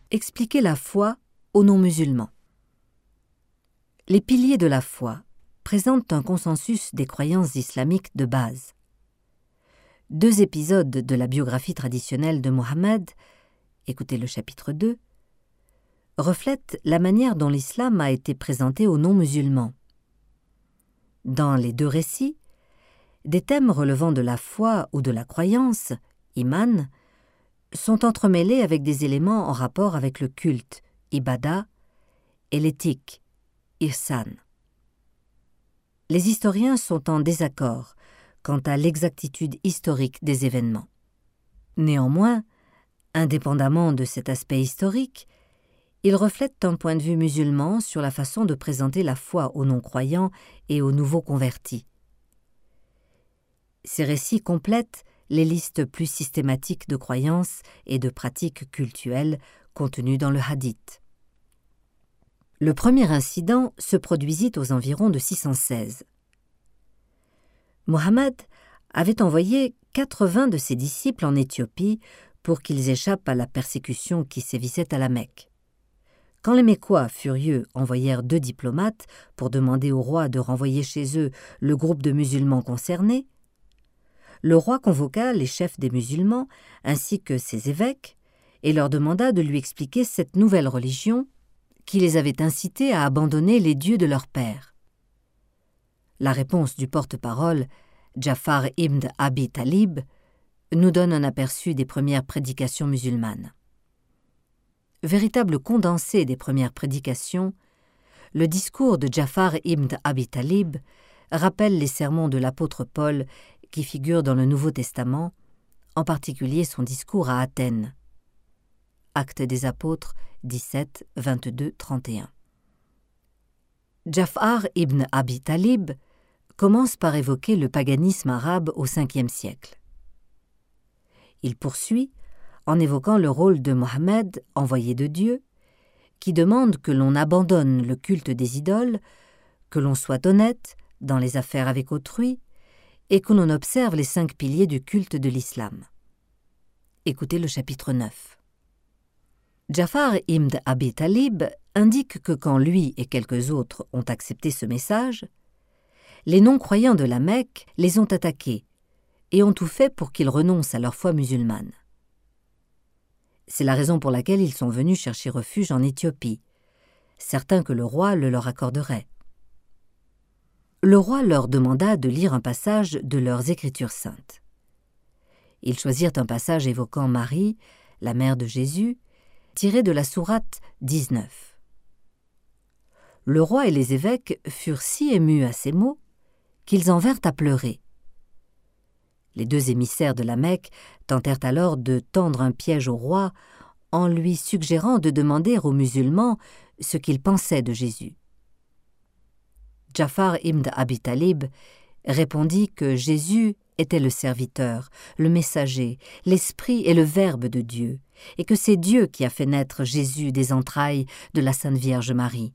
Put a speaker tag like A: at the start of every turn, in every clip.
A: Expliquer la foi aux non-musulmans. Les piliers de la foi présentent un consensus des croyances islamiques de base. 2 épisodes de la biographie traditionnelle de Mohammed, écoutez le chapitre 2, reflètent la manière dont l'islam a été présenté aux non-musulmans. Dans les 2 récits, des thèmes relevant de la foi ou de la croyance, iman, sont entremêlés avec des éléments en rapport avec le culte, ibadah, et l'éthique, ihsan. Les historiens sont en désaccord quant à l'exactitude historique des événements. Néanmoins, indépendamment de cet aspect historique, ils reflètent un point de vue musulman sur la façon de présenter la foi aux non-croyants et aux nouveaux convertis. Ces récits complètent les listes plus systématiques de croyances et de pratiques cultuelles contenues dans le hadith. Le premier incident se produisit aux environs de 616. Mohammed avait envoyé 80 de ses disciples en Éthiopie pour qu'ils échappent à la persécution qui sévissait à la Mecque. Quand les Mécois, furieux, envoyèrent 2 diplomates pour demander au roi de renvoyer chez eux le groupe de musulmans concernés, le roi convoqua les chefs des musulmans ainsi que ses évêques et leur demanda de lui expliquer cette nouvelle religion qui les avait incités à abandonner les dieux de leur père. La réponse du porte-parole, Ja'far ibn Abi Talib, nous donne un aperçu des premières prédications musulmanes. Véritable condensé des premières prédications, le discours de Ja'far ibn Abi Talib rappelle les sermons de l'apôtre Paul qui figurent dans le Nouveau Testament, en particulier son discours à Athènes. Actes des Apôtres 17, 22, 31. Ja'far ibn Abi Talib commence par évoquer le paganisme arabe au 5e siècle. Il poursuit en évoquant le rôle de Mohammed, envoyé de Dieu, qui demande que l'on abandonne le culte des idoles, que l'on soit honnête dans les affaires avec autrui et que l'on observe les 5 piliers du culte de l'islam. Écoutez le chapitre 9. Ja'far ibn Abi Talib indique que quand lui et quelques autres ont accepté ce message, les non-croyants de la Mecque les ont attaqués et ont tout fait pour qu'ils renoncent à leur foi musulmane. C'est la raison pour laquelle ils sont venus chercher refuge en Éthiopie, certains que le roi le leur accorderait. Le roi leur demanda de lire un passage de leurs Écritures saintes. Ils choisirent un passage évoquant Marie, la mère de Jésus, tiré de la sourate 19. Le roi et les évêques furent si émus à ces mots qu'ils en vinrent à pleurer. Les 2 émissaires de la Mecque tentèrent alors de tendre un piège au roi en lui suggérant de demander aux musulmans ce qu'ils pensaient de Jésus. Ja'far ibn Abi Talib répondit que Jésus était le serviteur, le messager, l'esprit et le verbe de Dieu, et que c'est Dieu qui a fait naître Jésus des entrailles de la Sainte Vierge Marie.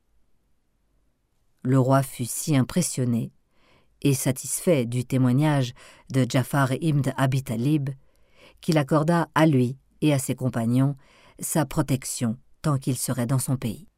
A: Le roi fut si impressionné et satisfait du témoignage de Ja'far ibn Abi Talib qu'il accorda à lui et à ses compagnons sa protection tant qu'il serait dans son pays.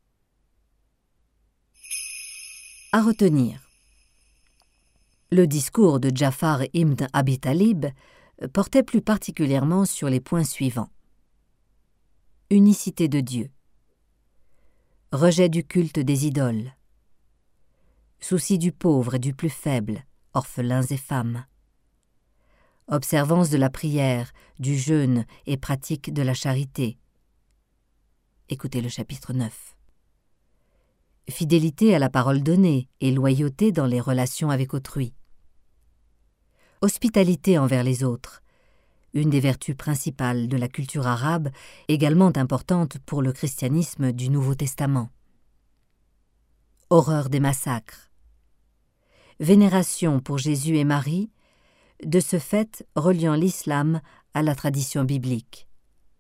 A: À retenir. Le discours de Ja'far ibn Abi Talib portait plus particulièrement sur les points suivants. Unicité de Dieu. Rejet du culte des idoles. Souci du pauvre et du plus faible, orphelins et femmes. Observance de la prière, du jeûne et pratique de la charité. Écoutez le chapitre 9. Fidélité à la parole donnée et loyauté dans les relations avec autrui. Hospitalité envers les autres, une des vertus principales de la culture arabe, également importante pour le christianisme du Nouveau Testament. Horreur des massacres. Vénération pour Jésus et Marie, de ce fait reliant l'islam à la tradition biblique.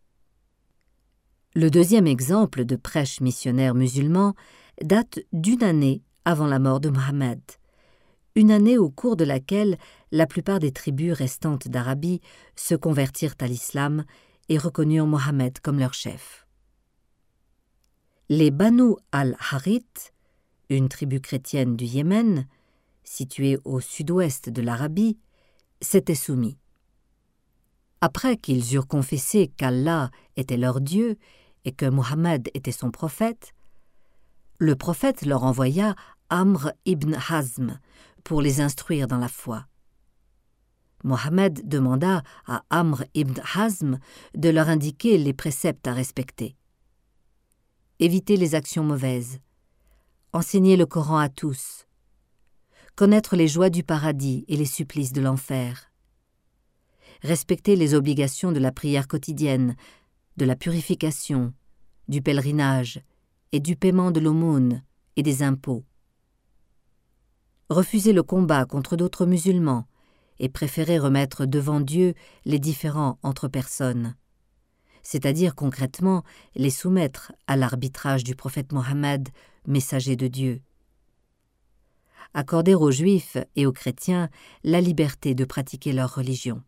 A: Le 2e exemple de prêche missionnaire musulman date d'1 année avant la mort de Mohammed, une année au cours de laquelle la plupart des tribus restantes d'Arabie se convertirent à l'islam et reconnurent Mohammed comme leur chef. Les Banu al-Harith, une tribu chrétienne du Yémen, située au sud-ouest de l'Arabie, s'étaient soumis. Après qu'ils eurent confessé qu'Allah était leur Dieu et que Muhammad était son prophète, le prophète leur envoya Amr ibn Hazm pour les instruire dans la foi. Muhammad demanda à Amr ibn Hazm de leur indiquer les préceptes à respecter. Éviter les actions mauvaises, enseigner le Coran à tous, connaître les joies du paradis et les supplices de l'enfer, respecter les obligations de la prière quotidienne, de la purification, du pèlerinage et du paiement de l'aumône et des impôts, refuser le combat contre d'autres musulmans et préférer remettre devant Dieu les différends entre personnes, c'est-à-dire concrètement les soumettre à l'arbitrage du prophète Mohammed, messager de Dieu. Accorder aux Juifs et aux chrétiens la liberté de pratiquer leur religion.